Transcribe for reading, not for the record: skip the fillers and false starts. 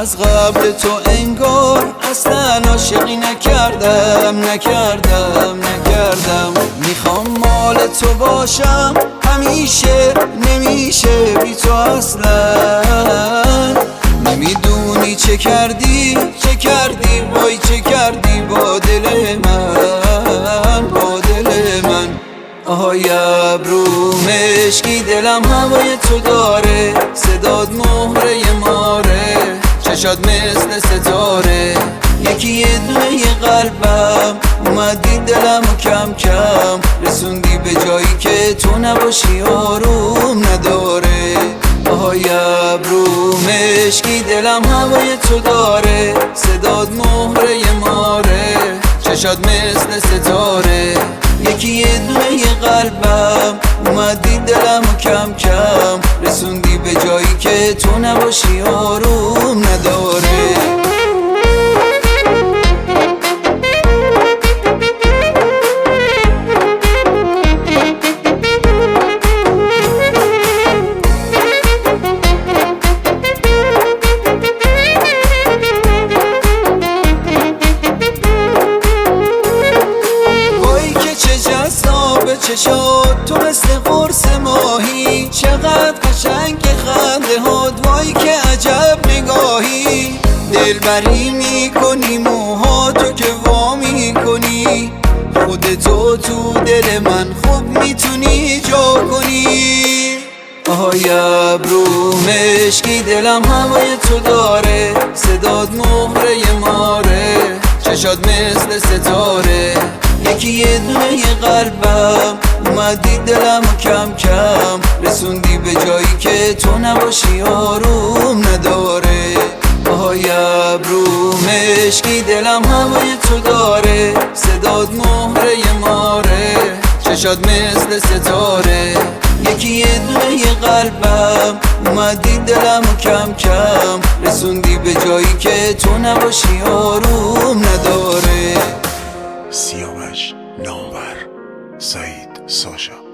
از قبل تو انگار اصلا عاشقی نکردم. میخوام مال تو باشم همیشه، نمیشه بی تو اصلا. نمیدونی چه کردی وای چه کردی با دل من. آهای ابرو مشکی دلم هوای تو داره، صداد مهره ماره، چشات مثل ستاره. یکی یه دونه یه قلبم اومدی دلمو کم کم رسوندی به جایی که تو نباشی آروم نداره. آهای ابرو مشکی دلم هوای تو داره، صداد مهره ماره، چشات مثل ستاره. یکی یه دونه یه قلبم اومدی دلمو کم کم رسوندی به جایی که تو نباشی آروم نداره. چشات تو مثل قرص ماهی، چقدر قشنگ خنده هات، وای که عجب نگاهی. دلبری میکنی موهاتو که وا میکنی، خودتو تو دل من خوب میتونی جا کنی. آهای ابرو مشکی دلم هوای تو داره، صداد مهره ماره، چشات مثل ستاره. یکی یه دونه یه قلبم اومدی دلمو کم کم رسوندی به جایی که تو نباشی آروم نداره. آهای ابرو مشکی دلم هوای تو داره، صداد مهره ماره، چشات مثل ستاره. یکی یه دونه یه قلبم اومدی دلمو کم کم رسوندی به جایی که تو نباشی آروم نداره. سیاوش نامور سعید ساشا.